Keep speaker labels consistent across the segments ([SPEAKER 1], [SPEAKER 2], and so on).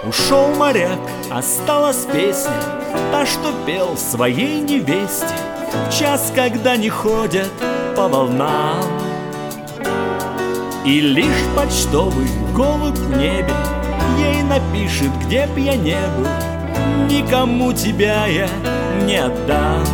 [SPEAKER 1] Ушел моряк, осталась песня, та, что пел своей невесте в час, когда не ходят по волнам. И лишь почтовый голубь в небе ей напишет, где б я не был, никому тебя я не отдам.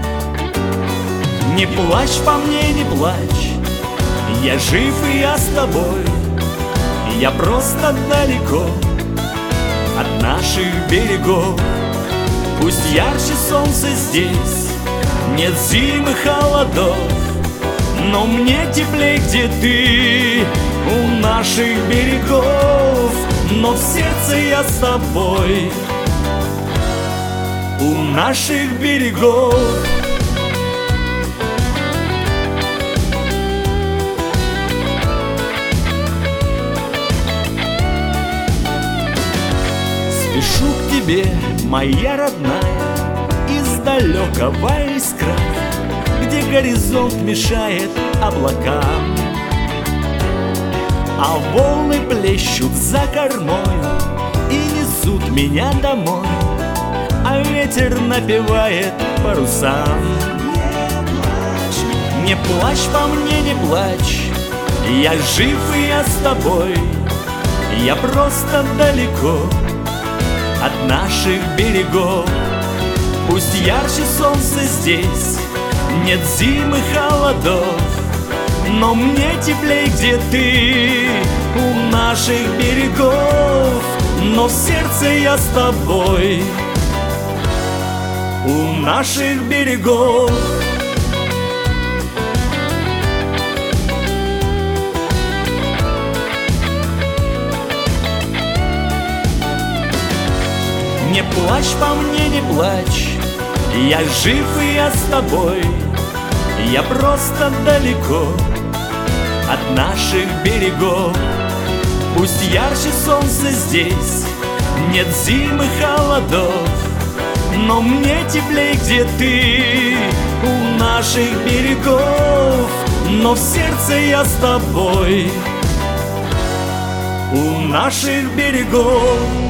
[SPEAKER 1] Не плачь по мне, не плачь, я жив и я с тобой. Я просто далеко от наших берегов. Пусть ярче солнце здесь, нет зимы холодов, но мне теплей, где ты, у наших берегов. Но в сердце я с тобой, у наших берегов. Спешу к тебе, моя родная, из далекого края, где горизонт мешает облакам, а волны плещут за кормою и несут меня домой, а ветер напевает парусам. Не плачь по мне, не плачь, я жив и я с тобой. Я просто далеко от наших берегов. Пусть ярче солнце здесь, нет зимы холодов, но мне теплей, где ты, у наших берегов. Но в сердце я с тобой, у наших берегов. Не плачь по мне, не плачь, я жив и я с тобой. Я просто далеко от наших берегов. Пусть ярче солнце здесь, нет зимы холодов, но мне теплей, где ты, у наших берегов. Но в сердце я с тобой, у наших берегов.